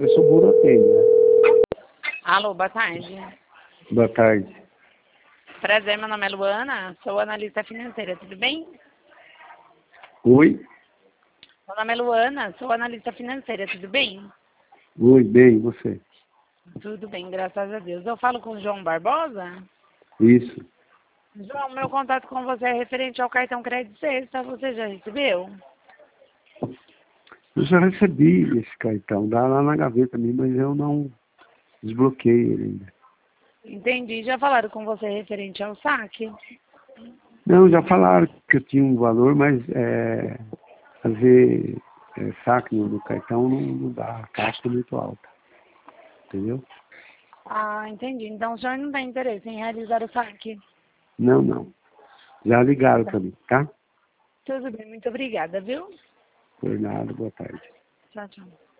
Eu sou Buroteiro, né? Alô, boa tarde. Boa tarde. Prazer, meu nome é Luana, sou analista financeira, tudo bem? Oi? Meu nome é Luana, sou analista financeira, tudo bem? Oi, bem, e você? Tudo bem, graças a Deus. Eu falo com o João Barbosa? Isso. João, meu contato com você é referente ao cartão crédito sexta, você já recebeu? Eu já recebi esse cartão, dá lá na gaveta mesmo, mas eu não desbloqueei ele ainda. Entendi, já falaram com você referente ao saque? Não, já falaram que eu tinha um valor, mas fazer saque no cartão não dá, a taxa é muito alta. Entendeu? Ah, entendi. Então o senhor não tem interesse em realizar o saque? Não. Já ligaram para mim, tá? Tudo bem, muito obrigada, viu? Por nada, boa tarde. Tchau, tchau.